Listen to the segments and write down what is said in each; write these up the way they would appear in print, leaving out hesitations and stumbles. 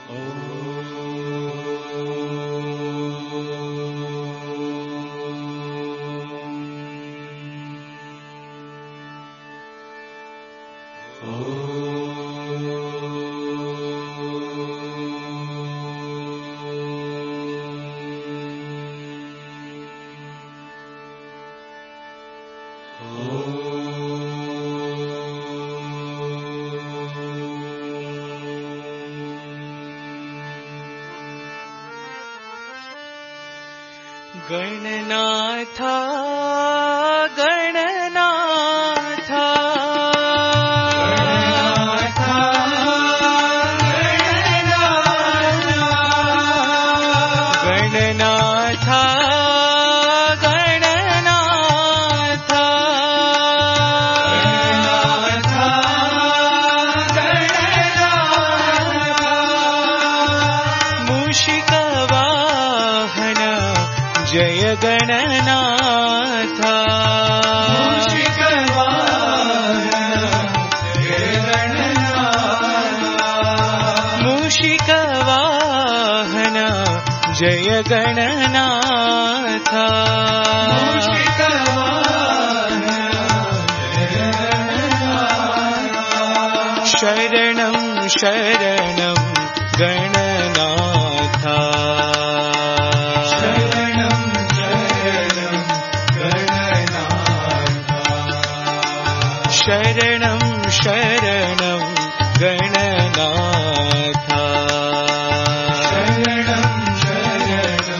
गणनाथा गणनाथा गणनाथा गणनाथा मूषिकवाहन जय गणनाथ मूषिकवाहन जय गणनाथ शरणं शरणं गणनाथ शरणं शरणं गणनाथ शरणं शरणं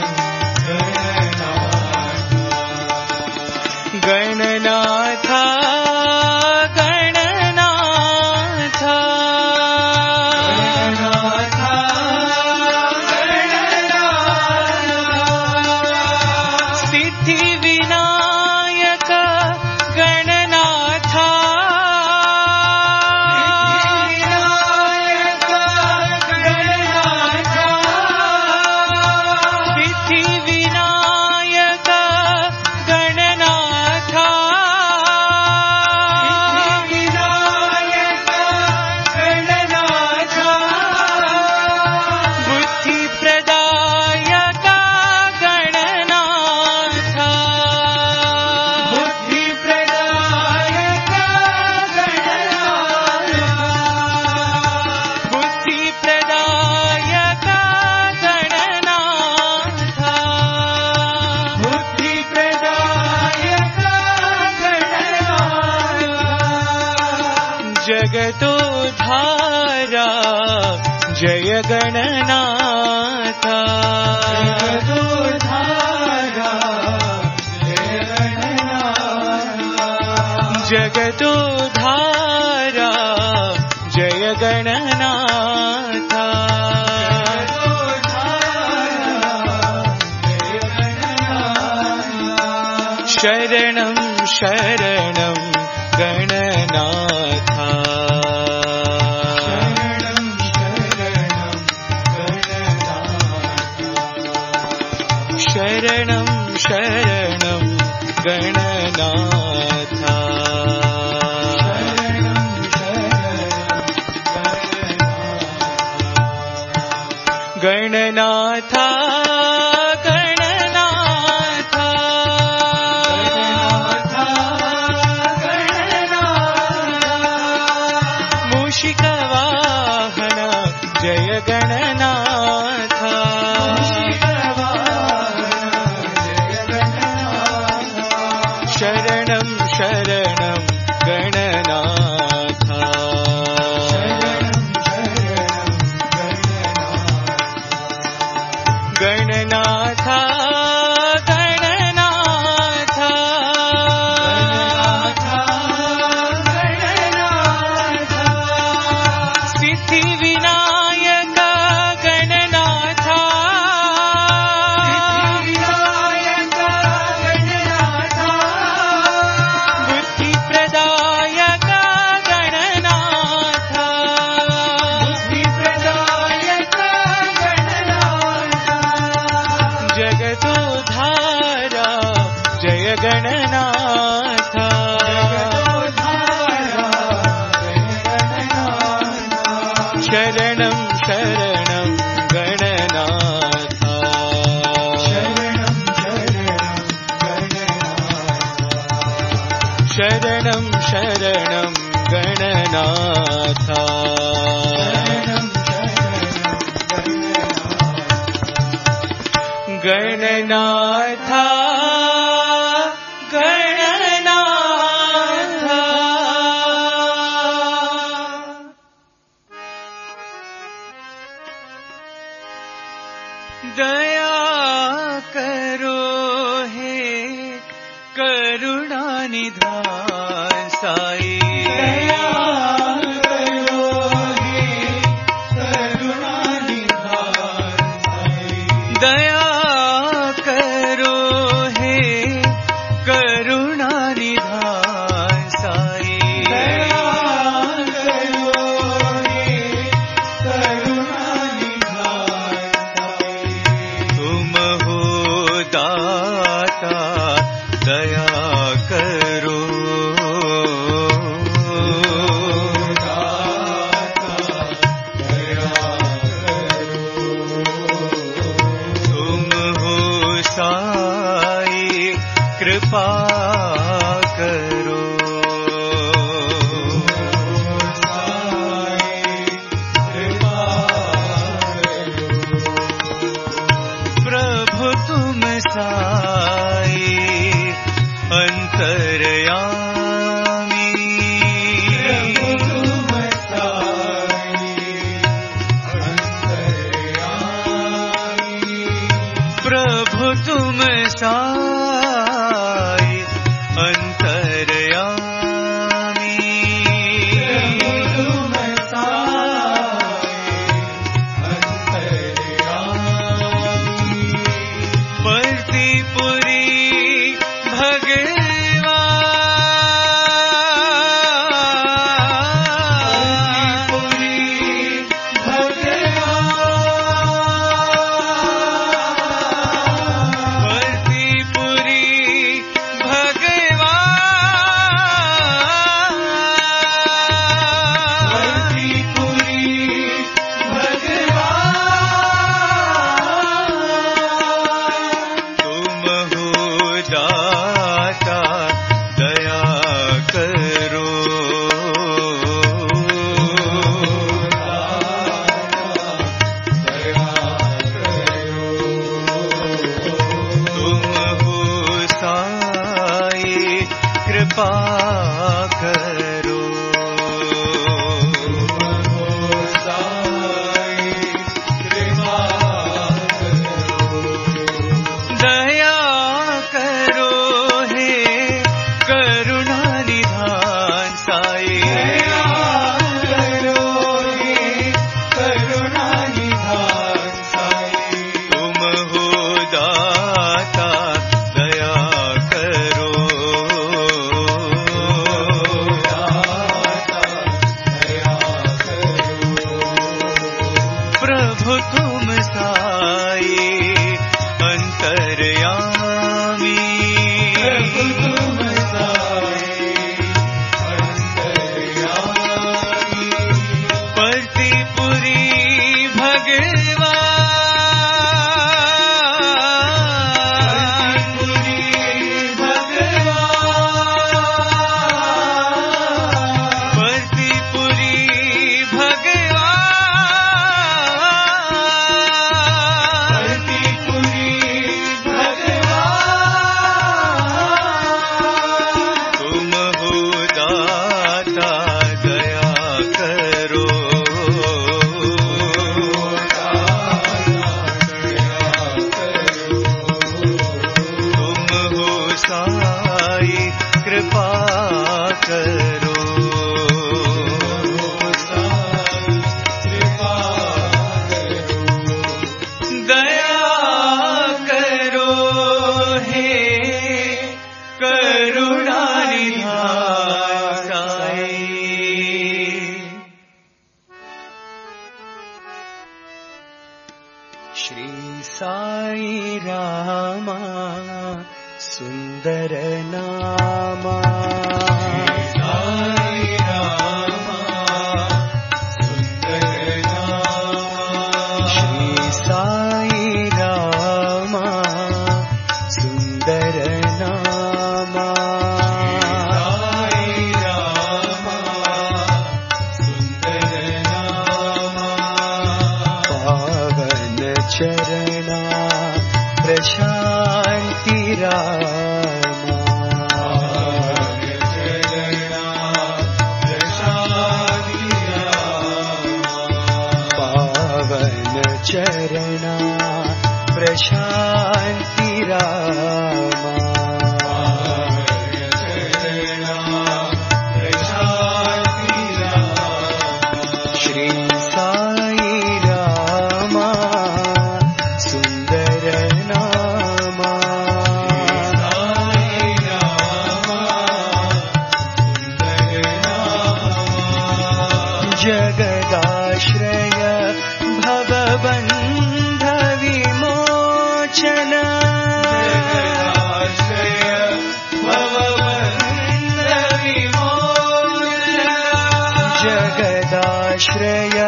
गणनाथ गणनाथ सिद्धि विनायक गणनाथ जगतोद्धारा जय गणनाथ जगतोद्धारा जय गणनाथ शरणं शरणं गणनाथ शरणं शरणं गणनाथ गणनाथ गणनाथ मूषिकवाहन जय गणनाथ शरणं शरणं गणनाथ गणनाथ गणनाथ सिद्धि विनायक गणनाथ बुद्धि प्रदायक गणनाथ जगतोद्धारा जय गणनाथ शरणं शरणं गणनाथा गणनाथा गणनाथा दया करो हे करुणा निधान साई दया करो हे करुणा निधान साई दया करो हे करुणा निधान साई दया करो हे करुणा निधान साई तुम हो दाता दया करो कृपा करो कृपा प्रभु तुम साई अंतर्यामी तुम साई प्रभु तुम साई अंतर्यामी तुम साई अंतर्यामी परतिपुरी कृपा करो दया करो हे करुणा निधान साई दया करो हे करुणा निधान साई तुम हो दाता दया करो प्रभु तुम साई अंतर्यामी प्रभु तुम साई अंतर्यामी परतिपुरी कृपा करो दया करो हे करुणा निधान साई श्री साई रामा सुंदर नामा साई रामा सुंदर नामा श्री साई रामा सुंदर नामा साई रामा प्रशान्ति रामा श्री साई रामा सुंदर नामा जगदाश्रय भवबन्ध विमोचन जगदाश्रय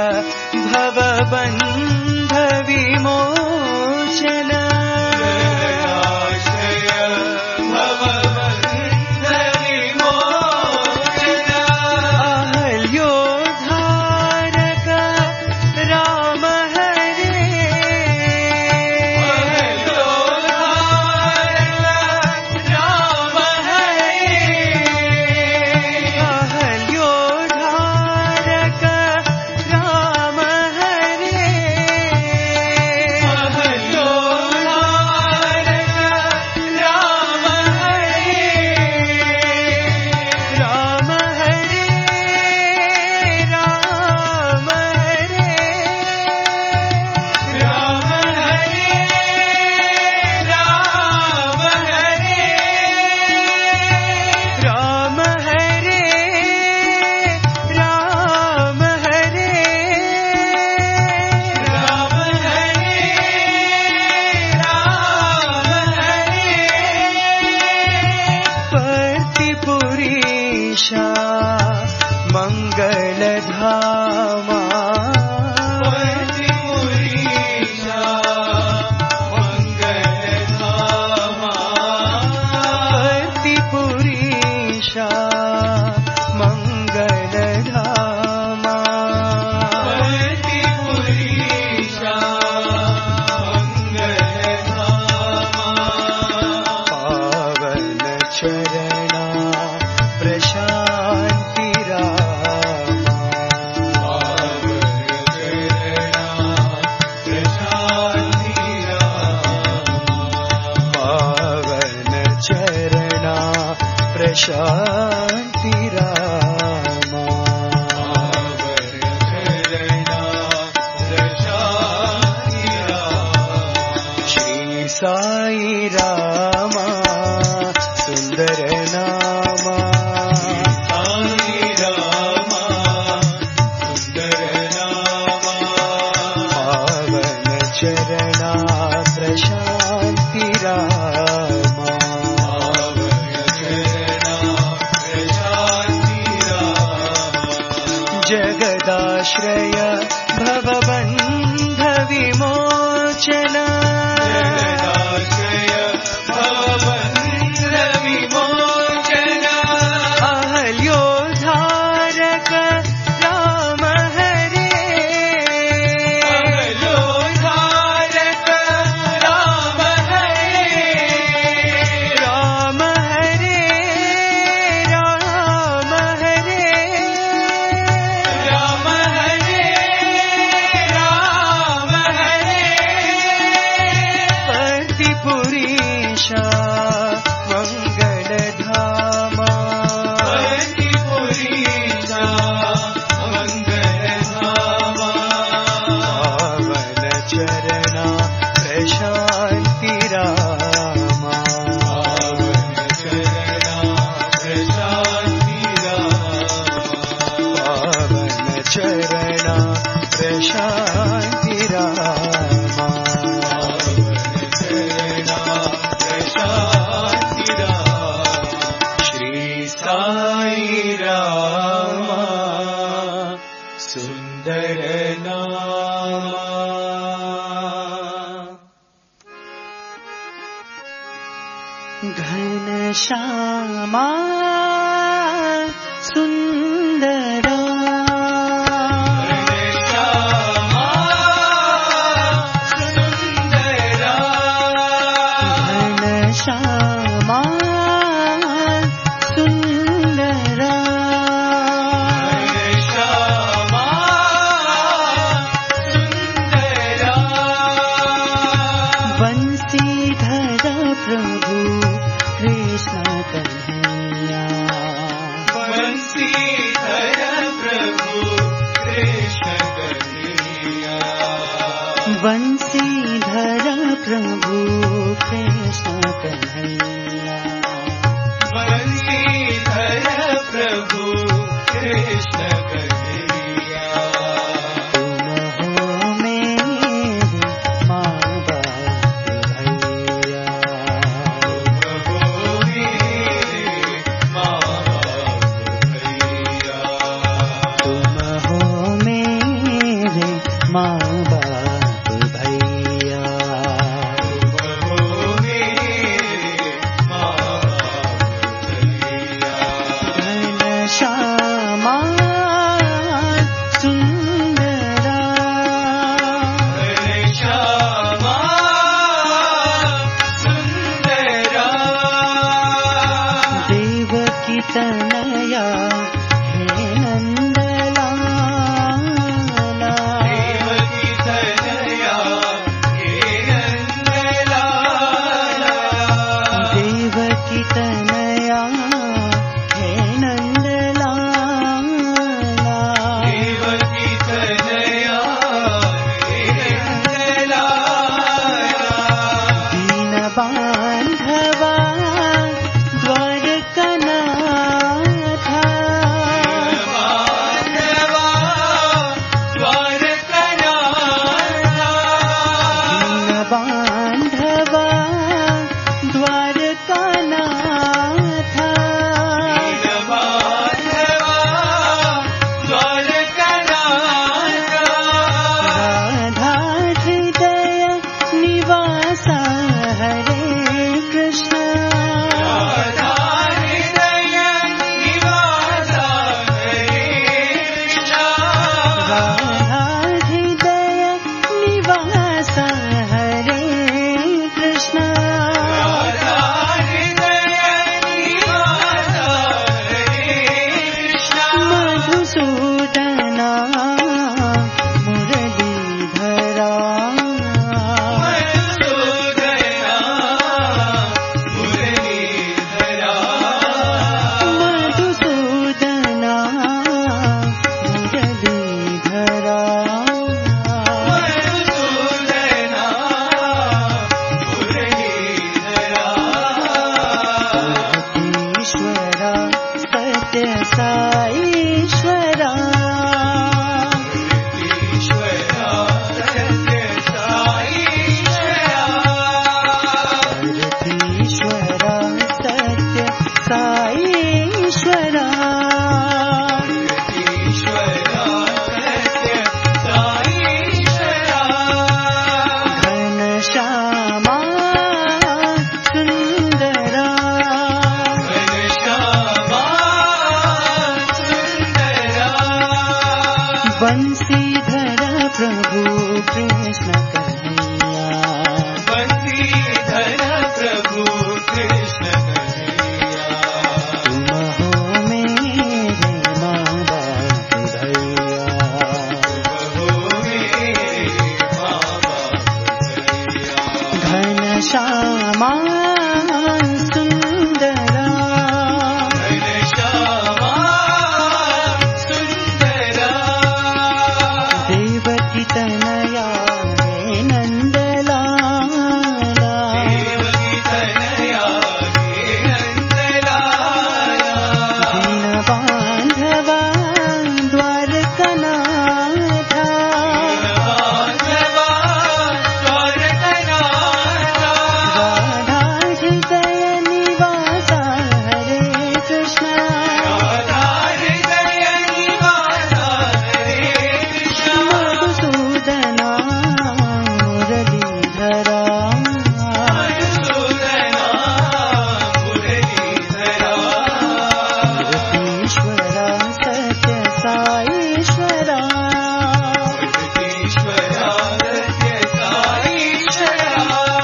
भवबन्ध विमोचन मंगलधामा पतिपुरीशा मंगलधामा पावन चरणा प्रशान्ति शांति रामा श्री साई रामा सुंदर नामा पावन चरणा प्रशांति रामा जगदाश्रय भवबन्ध विमोचन अहल्योद्धारक राम हरे राम हरे राम हरे पतिपुरीशा मंगलधामा पावन चरणा प्रशान्ति रामा पावन चरणा प्रशान्ति रामा श्री साई रामा सुंदर नामा घनश्यामा सुंदरा घनश्यामा सुंदरा वन बंसीधर प्रभु कृष्ण कन्हैया, बंसीधर प्रभु कृष्ण कन्हैया। तुम हो मेरे माँ बाप भैया, तुम हो मेरे माँ बाप भैया, तुम हो मेरे माँ बाप भैया, तुम हो मेरे माँ बाप भैया। घनश्यामा सुंदरा, घनश्यामा सुंदरा, देवकी तनया हे नंदलाला, देवकी तनया हे नंदलाला, देवकी तनया हे नंदलाला, देवकी तनया हे नंदलाला। दीन बांधवा द्वारकनाथा, माधवा द्वारकनाथा, दीन बांधवा द्वारकनाथा, माधवा द्वारकनाथा, राधा हृदय निवास हरे कृष्ण, राधा हृदय निवास हरे कृष्ण, राधा हृदय निवास हरे कृष्ण, राधा हृदय निवास हरे कृष्ण, मधुसूदना मुरलीधरा, मधुसूदना मुरलीधरा, मधुसूदना मुरलीधरा, मधुसूदना मुरलीधरा। ईश्वरा सत्य साईश्वरा, ईश्वरा सत्य साईश्वरा, ईश्वरा सत्य साईश्वरा, ईश्वरा सत्य साईश्वरा। घनश्यामा सुंदरा, घनश्यामा सुंदरा, बंसीधर प्रभु कृष्ण कन्हैया, बंसीधर प्रभु कृष्ण कन्हैया। तुम हो मेरे माँ बाप भैया, तुम हो मेरे माँ बाप भैया, घनश्यामा सुंदरा, घनश्यामा सुंदरा, देवकी तनया हे नंदलाला, देवकी तनया हे नंदलाला, दीन बांधवा द्वारकनाथा, माधवा द्वारकनाथा, राधा हृदय निवास हरे कृष्ण, राधा हृदय निवास हरे कृष्ण, मधुसूदना मुरलीधरा, मधुसूदना मुरलीधरा, ईश्वरा सत्य साईश्वरा, ईश्वरा सत्य साईश्वरा,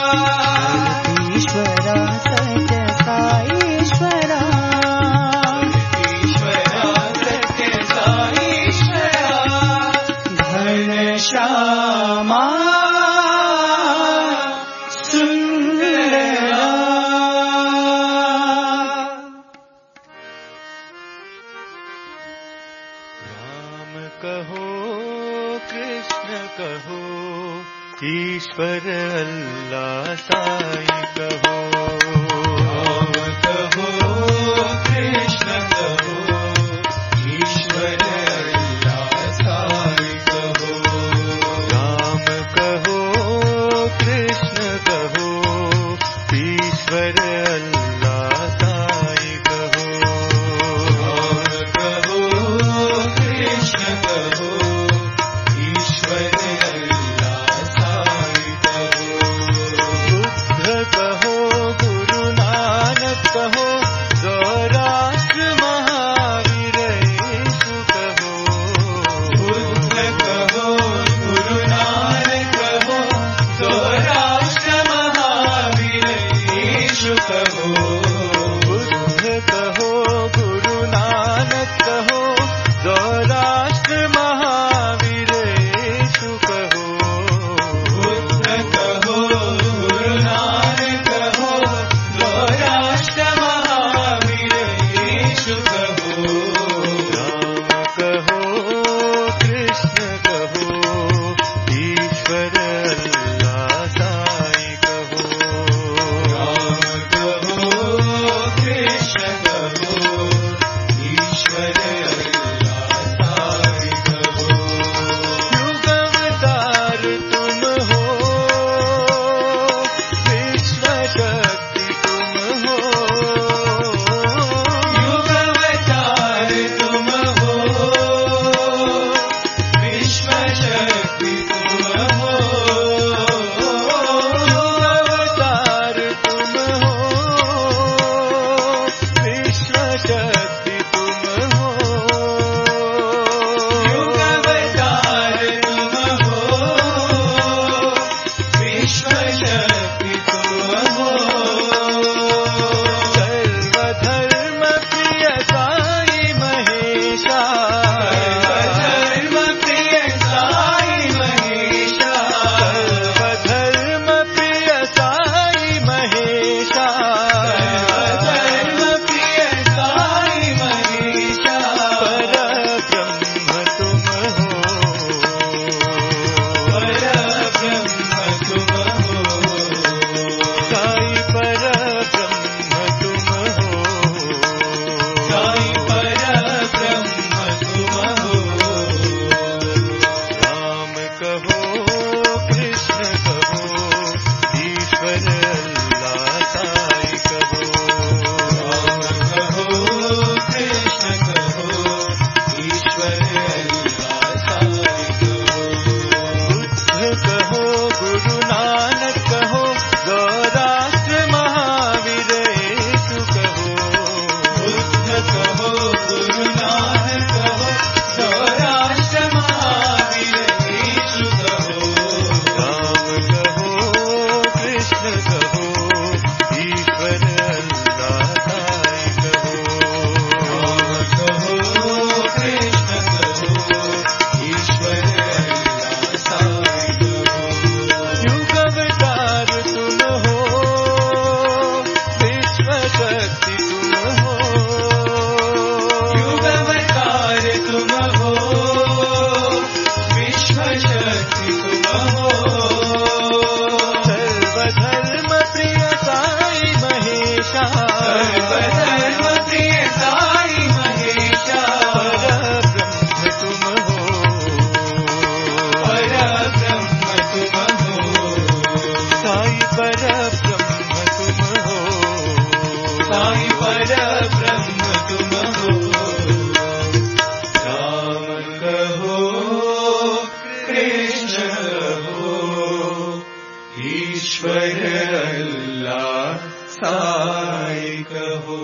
ईश्वरा सत्य साईश्वरा, ईश्वरा सत्य साईश्वरा। घनश्यामा सुंदरा, राम कहो कृष्ण कहो ईश्वर अल्लाह साई कहो। राम कहो कृष्ण कहो ईश्वर अल्लाह साई कहो। राम कहो कृष्ण कहो ईश्वर अल्लाह साई कहो। राम कहो कृष्ण कहो ईश्वर अल्लाह साई कहो। बुद्ध कहो गुरु नानक कहो सौराष्ट्र महावीर यीशु कहो। बुद्ध कहो गुरु नानक कहो सौराष्ट्र महावीर यीशु कहो। बुद्ध कहो गुरु नानक कहो सौराष्ट्र महावीर यीशु कहो। बुद्ध कहो गुरु नानक कहो सौराष्ट्र महावीर यीशु कहो। राम कहो कृष्ण कहो ईश्वर अल्लाह साई कहो। राम कहो कृष्ण कहो ईश्वर अल्लाह साई कहो। युग अवतार तुम हो विश्व शक्ति तुम हो। युग अवतार तुम हो विश्व शक्ति तुम हो। युग अवतार तुम हो विश्व शक्ति तुम हो। युग अवतार तुम हो विश्व शक्ति तुम हो। सर्वधर्म प्रिय साई महेशा। सर्वधर्म प्रिय साई महेशा। सर्वधर्म प्रिय साई महेशा। सर्वधर्म प्रिय साई महेशा। परब्रह्म तुम हो। परब्रह्म तुम हो। साई परब्रह्म तुम हो। साई परब्रह्म तुम हो। राम कहो कृष्ण कहो ईश्वर अल्लाह साई कहो। राम कहो कृष्ण कहो ईश्वर अल्लाह साई कहो। बुद्ध कहो गुरु नानक कहो सौराष्ट्र महावीर यीशु कहो। बुद्ध कहो गुरु नानक कहो सौराष्ट्र महावीर यीशु कहो। राम कहो कृष्ण कहो ईश्वर अल्लाह साई कहो। राम कहो कृष्ण कहो ईश्वर अल्लाह साई कहो। युग अवतार तुम हो विश्व शक्ति तुम हो। युग अवतार तुम हो विश्व शक्ति तुम हो। सर्वधर्म प्रिय साई महेशा। सर्वधर्म प्रिय साई महेशा। परब्रह्म तुम हो। परब्रह्म तुम हो। साई परब्रह्म तुम हो। साई परब्रह्म तुम हो। राम कहो कृष्ण कहो ईश्वर अल्लाह साई कहो।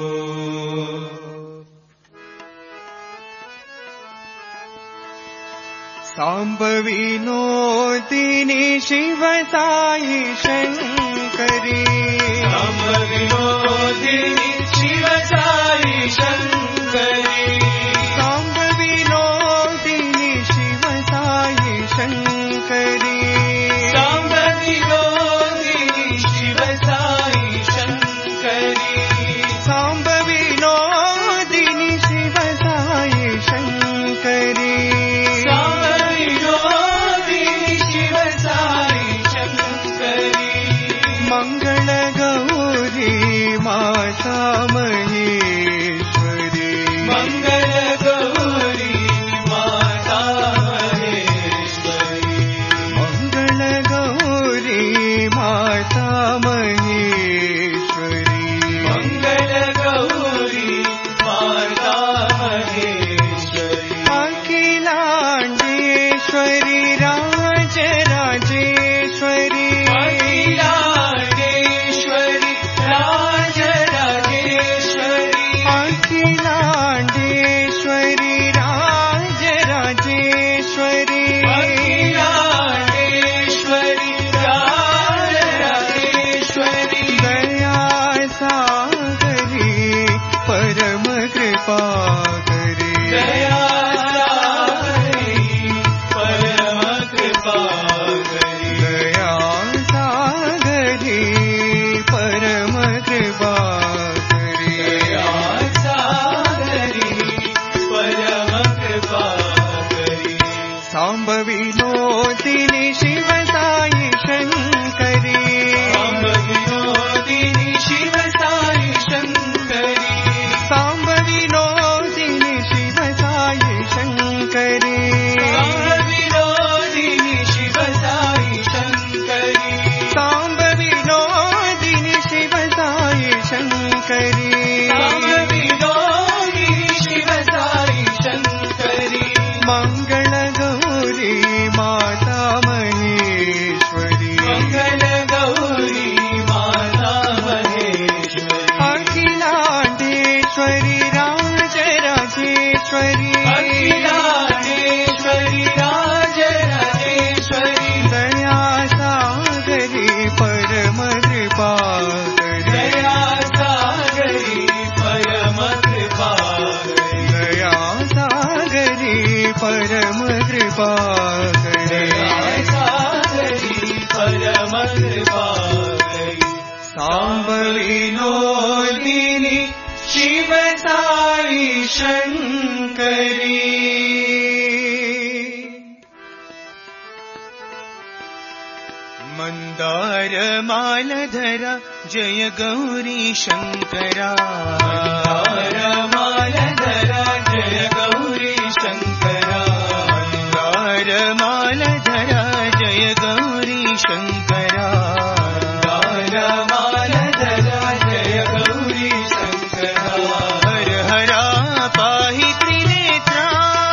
साम्बविनोदिनी शिव साई शङ्करी। राम विनोदिनी शिव साई शङ्करी। साम्बविनोदिनी शिव साई शङ्करी। साम्ब विनोदिनी शिव साई शङ्करी। साम्बविनोदिनी शिव साई शङ्करी। साम्ब विनोदिनी शिव साई शङ्करी मन्दार मालधरा जय गौरी शङ्करा मन्दार मालधरा जय गौरी शङ्करा मन्दार मालधरा जय गौरी शङ्करा मन्दार मालधरा जय गौरी शङ्करा हर हरा पाहि त्रिनेत्रा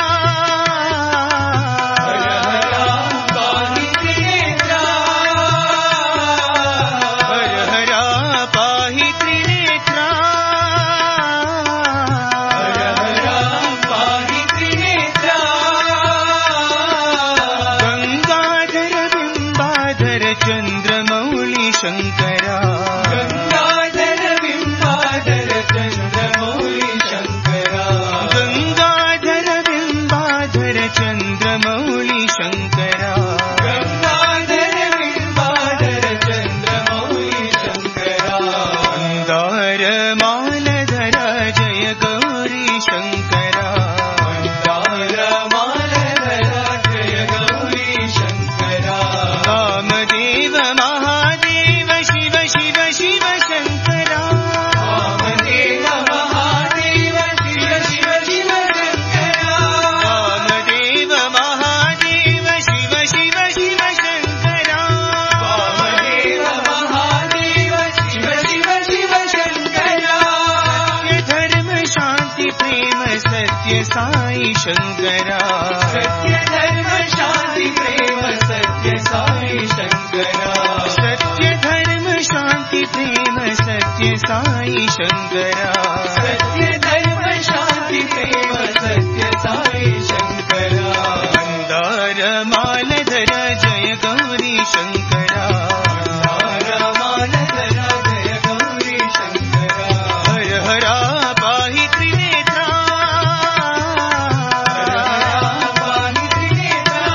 हर हरा पाहि त्रिनेत्रा हर हरा पाहि त्रिनेत्रा हर हरा पाहि त्रिनेत्रा गंगाधर बिंबाधर चंद्रमौली शंकरा गंगाधर बिंबाधर चंद्रमौली शंकरा गंगाधर बिंबाधर चंद्रमौली शंकरा गंगाधर बिंबाधर चंद्रमौली शंकरा मंदार मालधरा जय गौरी शंकरा मंदार मालधरा जय गौरी शंकरा वामदेव महादेव शिव शिव शिव शंकरा वामदेव महादेव शिव शिव शिव शंकरा वामदेव महादेव शिव शिव शिव शंकरा वामदेव महादेव शिव शिव शिव शंकरा सत्य धर्म शांति प्रेम सत्य साई शंकरा सत्य धर्म शांति प्रेम सत्य साई शंकरा सत्य धर्म शांति प्रेम सत्य साई शंकरा सत्य धर्म शांति प्रेम सत्य साई शंकरा मंदार मालधर जय गौरी शंकरा मंदार मालधरा जय गौरी शंकरा हर हरा पाहि त्रिनेत्रा हर हरा पाहि त्रिनेत्रा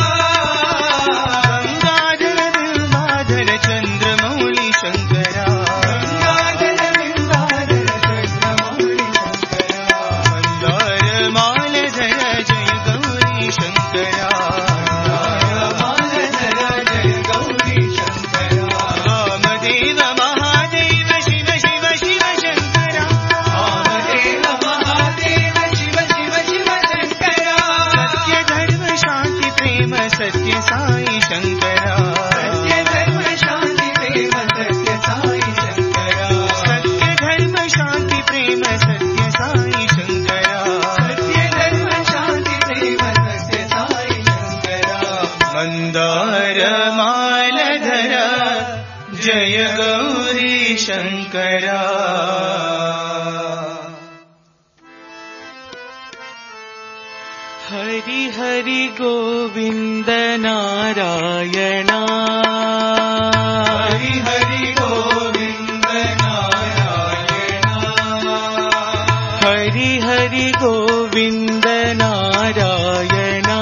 गंगाधर बिंबाधर चंद्रमौली शंकरा गंगाधर बिंबाधर चंद्रमौली शंकरा मंदार मालधर जय गौरी शंकरा मालधरा जय गौरी शंकरा वामदेव महादेव शिव शिव शिव शंकरा वामदेव महादेव शिव शिव शिव शंकरा सत्य धर्म शांति प्रेम सत्य साई शंकरा सत्य धर्म शांति प्रेम सत्य साई शंकरा सत्य धर्म शांति प्रेम सत्य साई शंकरा सत्य धर्म शांति प्रेम सत्य साई शंकरा मंदार मालधर जय गौरी शंकरा हरि हरि गोविंद नारायणा हरि हरि गोविंद नारायणा हरि हरि गोविंद नारायणा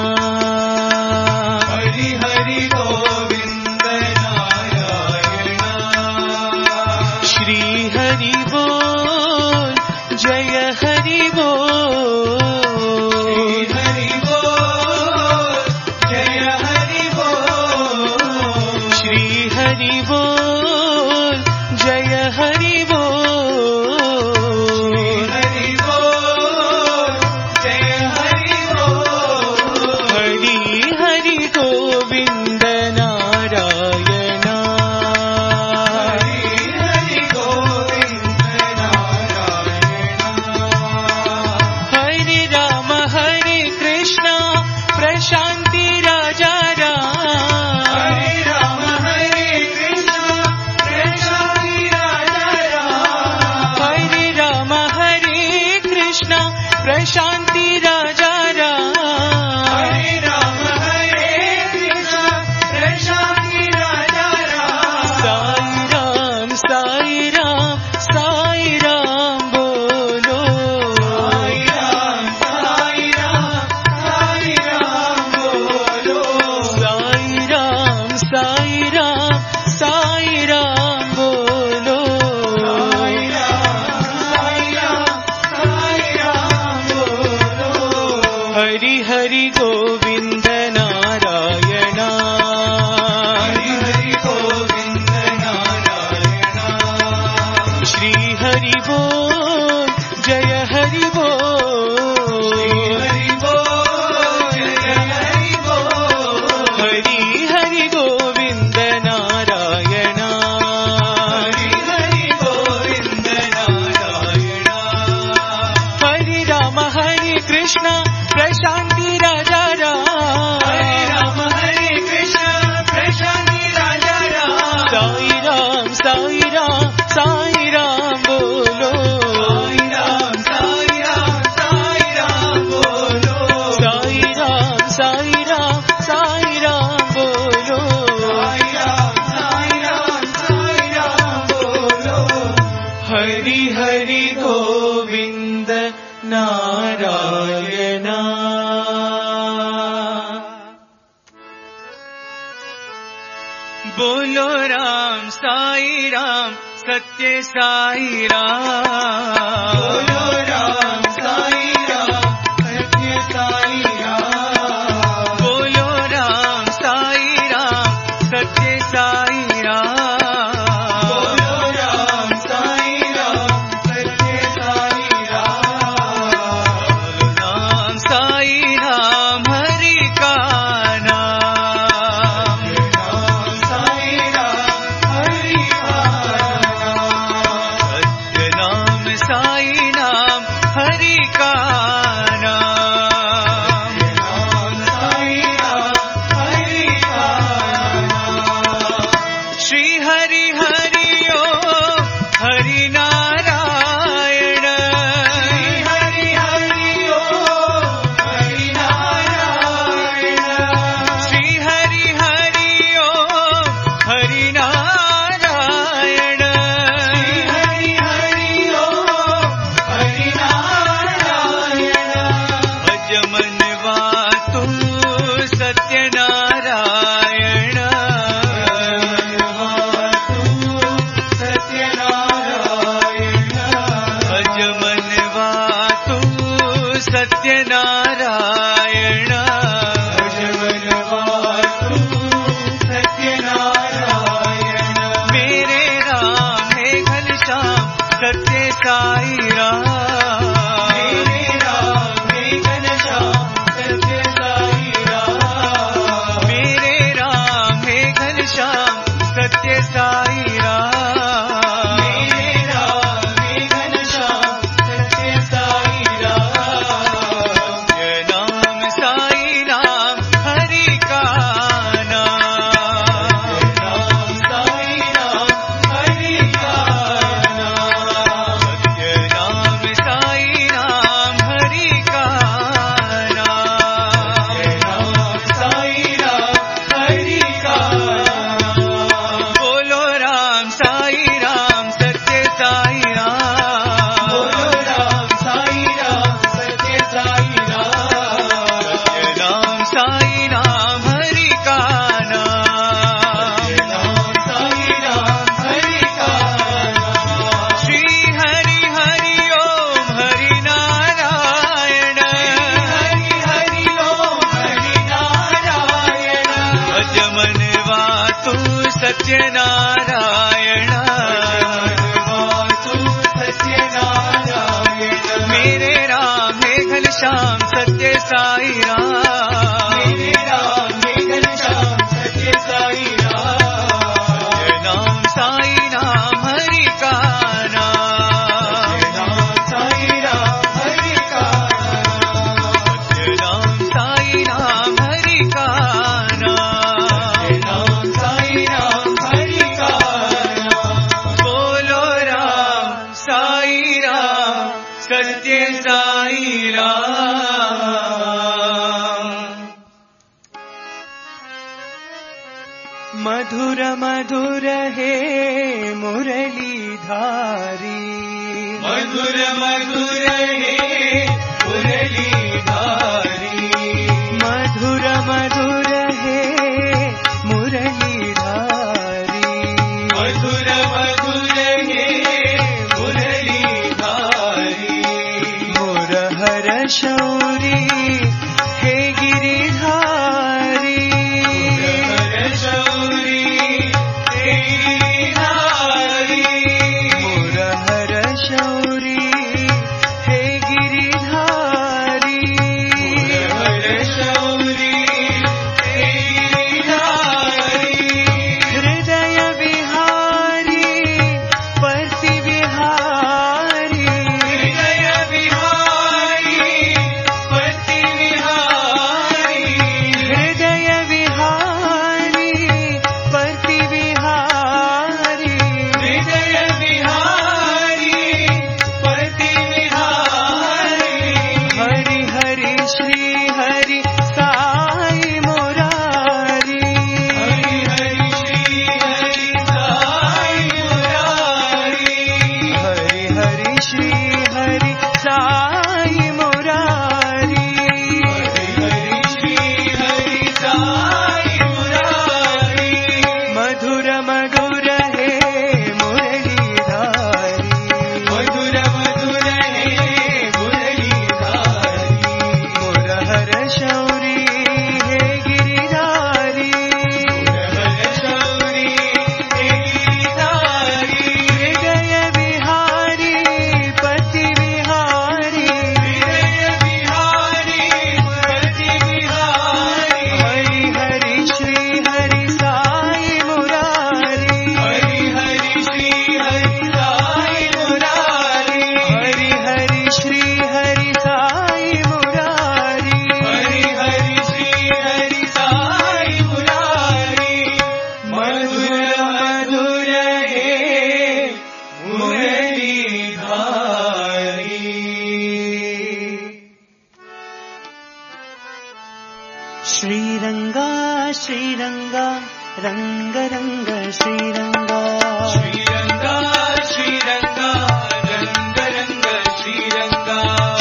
हरि हरि गोविंद नारायणा श्री हरि बोल जय हरि बोल हरि बोल जय हरि बोल श्री हरि बोल जय हरि बोल हरि बोल जय हरि बोल हरि हरि गोविंद नारायणा हरि हरि गोविंद नारायणा हरे राम हरे कृष्ण प्रशांति राजा राम हरे राम हरे कृष्ण प्रशांति राजा राम हरे राम हरे कृष्ण प्रशांति राजा राम हरे राम हरे कृष्ण बोलो राम साई राम सत्य साई राम। बोलो राम साई राम सत्य साई राम। बोलो राम साई राम सत्य साई राम। बोलो राम साई राम सत्य साई राम। नाम साई राम हरि का नाम। नाम साई राम हरि का नाम। सत्य नाम साई नाम हरि का नाम। नाम साई राम हरि का नाम। श्री हरि हरि ओम हरि नारायण। हरि हरि ओम हरि नारायण। श्री हरि हरि ओम हरि नारायण। हरि हरि ओम हरि नारायण। अजमनवा तुम सत्यनारायण। सत्यनारायण। अजमनवा तुम सत्यनारायण। सत्यनारायण। मेरे राम है घनश्याम सत्य साई राम। मेरे राम है घनश्याम सत्य साई राम। मेरे राम है घनश्याम सत्य साई राम। मेरे राम है घनश्याम सत्य साई राम। सत्य नाम साई नाम हरि का नाम। नाम साई राम हरि का नाम। सत्य नाम साई नाम हरि का नाम। नाम साई राम हरि का नाम। बोलो राम साई राम सत्य साई राम। बोलो राम साई राम सत्य साई राम। सत्य नाम साई नाम हरि का नाम। नाम साई राम हरि का नाम। श्री हरि हरि ओम हरि नारायण। हरि हरि ओम हरि नारायण। अजमनवा तू सत्यनारायण। वासु सत्यनारायण। मेरे राम है घनश्याम सत्य साई राम। मेरे राम है घनश्याम सत्य साई राम। नाम साई नाम हरि का नाम। नाम साई राम हरि का नाम। नाम साई नाम हरि का नाम। नाम साई राम हरि का नाम। बोलो राम साई राम सत्य साई राम। मधुर मधुर हे मुरलीधारी। मधुर मधुर हे मुरलीधारी। मधुर मधुर हे मुरलीधारी। मधुर मधुर हे मुरलीधारी। मुरहर शौरी हे गिरिधारी। मुरहर शौरी हे गिरिधारी। मुरहर शौरी हे गिरिधारी। శ్రీరంగా రంగ రంగ శ్రీరంగా శ్రీరంగా శ్రీరంగా రంగ రంగ శ్రీరంగా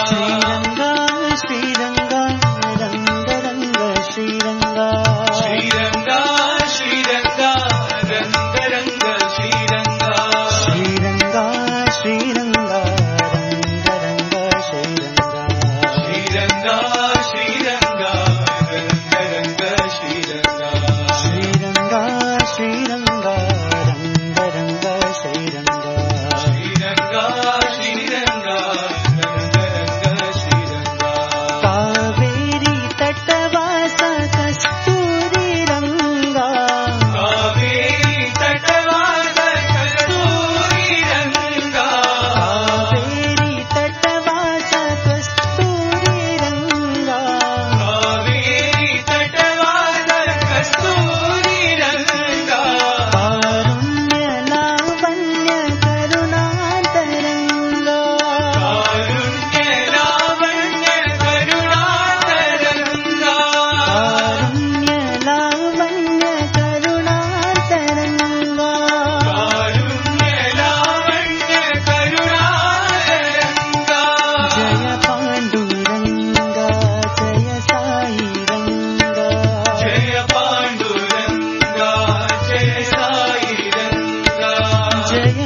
శ్రీరంగా రంగ రంగ శ్రీరంగా శ్రీరంగా శ్రీరంగా రంగ రంగ శ్రీరంగా శ్రీరంగా శ్రీరంగా రంగ రంగ శ్రీరంగా శ్రీరంగా శ్రీరంగా రంగ రంగ శ్రీరంగా శ్రీరంగా శ్రీరంగా రంగ రంగ శ్రీరంగా శ్రీరంగా శ్రీరంగా రంగ రంగ శ్రీరంగా కావేరీ తటవాస కస్తూరి రంగా కావేరీ తటవాస కస్తూరి రంగా కావేరీ తటవాస కస్తూరి రంగా కావేరీ తటవాస కస్తూరి రంగా కారుణ్య లావణ్య కరుణాంతరంగా కారుణ్య లావణ్య కరుణాతరంగా కారుణ్య లావణ్య కరుణాంతరంగా కారుణ్య లావణ్య కరుణాతరంగా జయ పాండురంగా జయ సాయి రంగా జయ పాండురంగా జయ సాయి రంగా జయ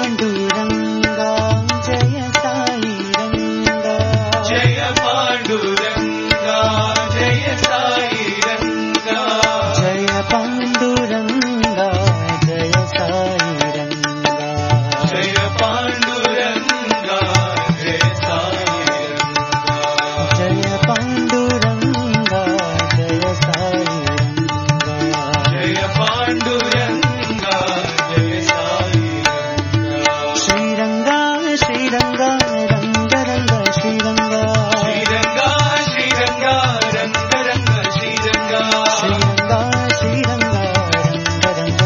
పాండురంగా జయ సాయి రంగా జయ పాండురంగా జయ సాయి రంగా జయ పాండురంగా జయ సాయి రంగా జయ పాండురంగా జయ సాయి రంగా జయ పాండురంగా జయ సాయి రంగా జయ పాండురంగా జయ సాయి రంగా శ్రీరంగా శ్రీరంగా రంగ రంగ శ్రీరంగా శ్రీరంగా శ్రీరంగా రంగ రంగ శ్రీరంగా శ్రీరంగా శ్రీరంగా రంగ రంగ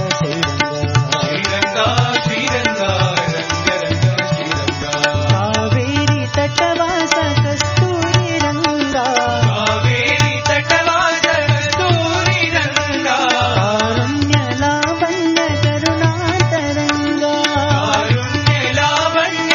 శ్రీరంగా శ్రీరంగా శ్రీరంగా రంగ రంగ శ్రీరంగా కావేరీ తటవాస కస్తూరి రంగా కావేరీ తటవాస కస్తూరి రంగా కారుణ్య లావణ్య కరుణాంతరంగా కారుణ్య లావణ్య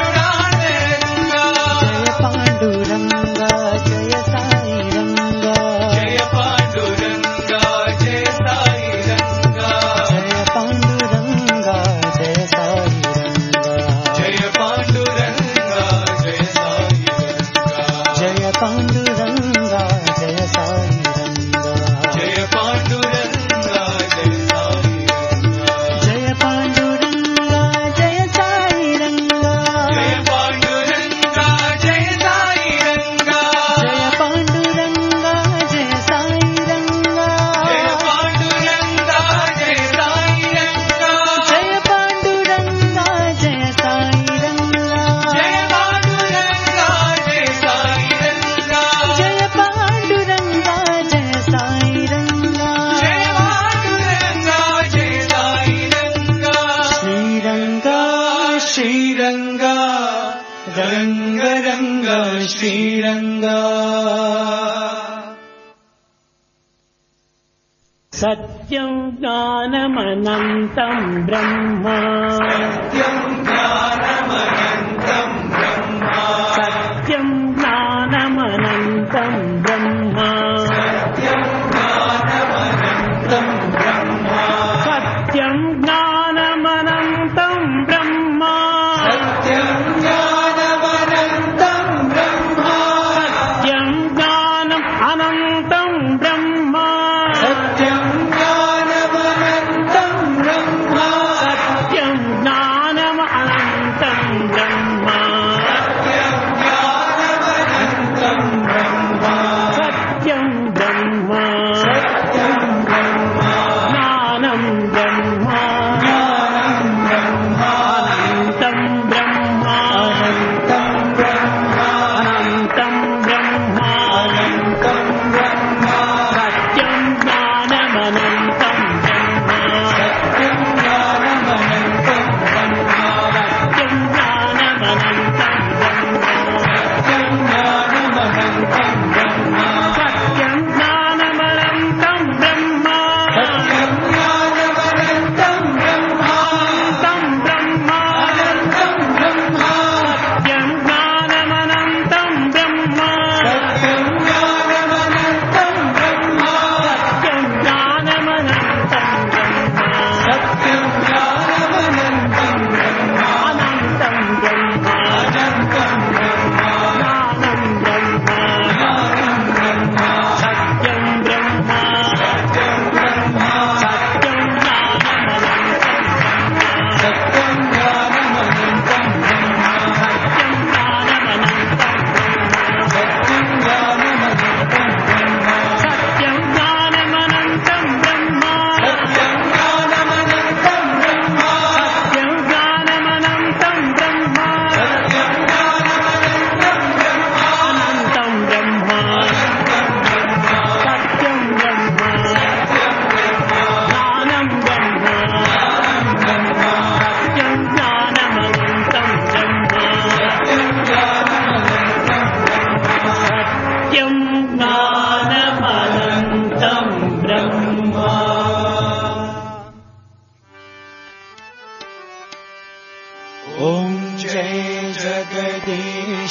కరుణాతరంగా జయ పాండురంగా జయ సాయి రంగా జయ పాండురంగా జయ సాయి రంగా జయ పాండురంగా జయ సాయి రంగా జయ పాండురంగా జయ సాయి రంగా జయ పాండురంగా జయ సాయి రంగా జయ పాండురంగా జయ సాయి రంగా జయ పాండురంగా జయ సాయి రంగా జయ పాండురంగా జయ సాయి రంగా జయ పాండురంగా జయ సాయి రంగా జయ పాండురంగా జయ సాయి రంగా జయ పాండురంగా జయ సాయి రంగా జయ పాండురంగా జయ సాయి రంగా జయ పాండురంగా జయ సాయి రంగా జయ పాండురంగా జయ సాయి రంగా శ్రీరంగా శ్రీరంగా రంగ రంగ శ్రీరంగా సత్యం జ్ఞానమనంతం బ్రహ్మ సత్యం జ్ఞానమనంతం బ్రహ్మ సత్యం జ్ఞానమనంతం బ్రహ్మ సత్యం జ్ఞానమనంతం బ్రహ్మ సత్యం జ్ఞానమనంతం బ్రహ్మ సత్యం జ్ఞానమనంతం బ్రహ్మ సత్యం జ్ఞానం అనంతం బ్రహ్మ సత్యం జ్ఞానమనంతం బ్రహ్మ సత్యం జ్ఞానం అనంతం బ్రహ్మ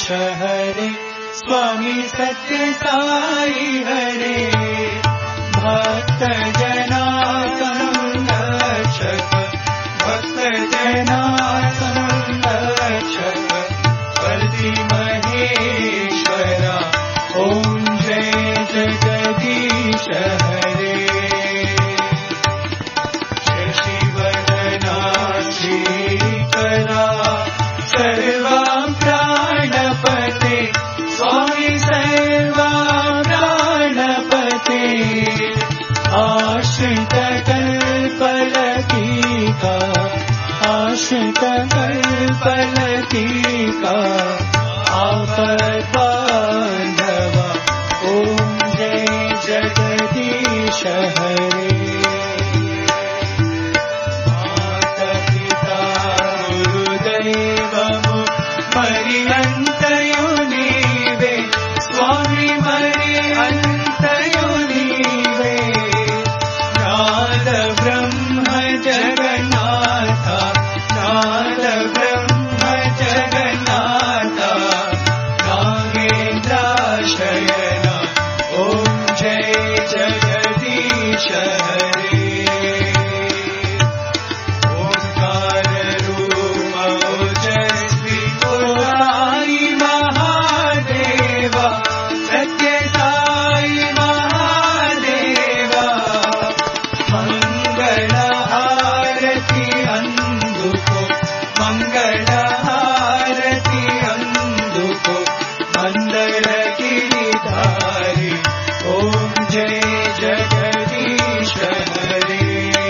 हरे स्वामी सत्य साई हरे भक्त जना संरक्षक भक्त जना संरक्षक वर्दी महेश्वरा ओम जय जगदीश हरे शशिवदना श्रीकरा सर्वा प्राणपते स्वामी सर्वा प्राणपते आश्रित कल्पलतिका आश्रित कल्पलतिका आपद्बान्धवा ॐ जय जगदीश हरे माता गुरुदैवमु मरियन्तयो नीवे स्वामी मरियन्तयो नीवे नाद ब्रह्म जगन्नाथ नाद ब्रह्म जगन्नाथ नागेन्द्राशयन ॐ जय जगदीश हरे ओंकार रूप ओजस्वी साई महादेवा सत्य साई महादेवा मंगल हारति अंदुको मंगल हारति अंदुको मंदर गिरिधारी ओम जय जगदीश हरे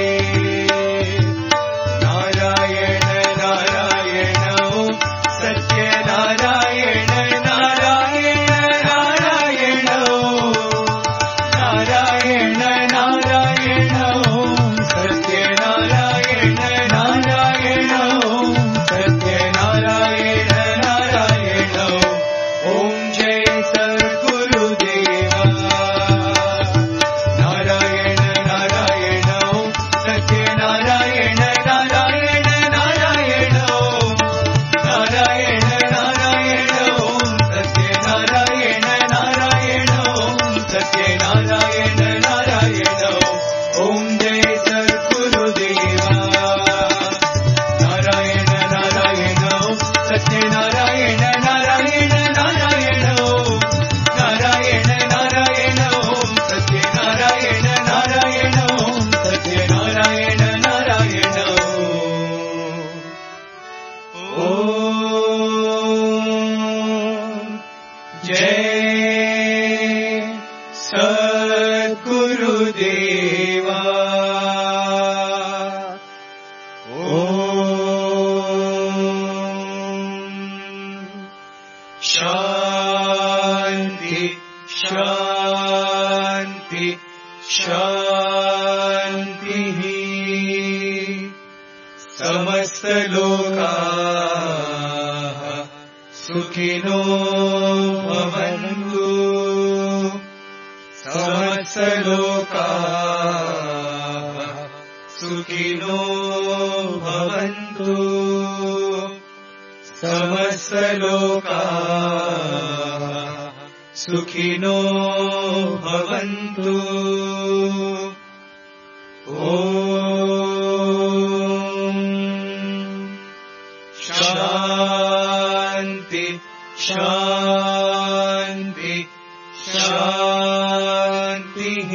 नारायण नारायण ओम सत्य नारायण नारायण नारायण ओम नारायण नारायण ओम सत्य नारायण नारायण ओम सत्य नारायण नारायण ओम जय सद्गुरुदेवा नारायण नारायण ओम सत्य नारायण नारायण नारायण ओम नारायण नारायण ओम सत्य नारायण नारायण ओम सत्य नारायण नारायण ओम जय सद्गुरुदेवा नारायण नारायण ओम सत्य नारायण नारायण नारायण ओम नारायण नारायण ओम सत्य नारायण नारायण ओम सत्य नारायण नारायण ओम जय सद्गुरुदेवा शांति शांति शांति समस्त लोकाः सुखिनो भवन्तु समस्त लोकाः सुखिनो भवन्तु समस्त लोकाः सुखिनो भवन्तु ॐ शान्ति शान्ति शान्तिः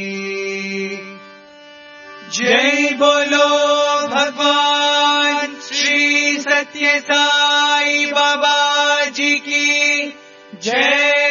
जय बोलो भगवान श्री सत्य साई बाबा जी की जय।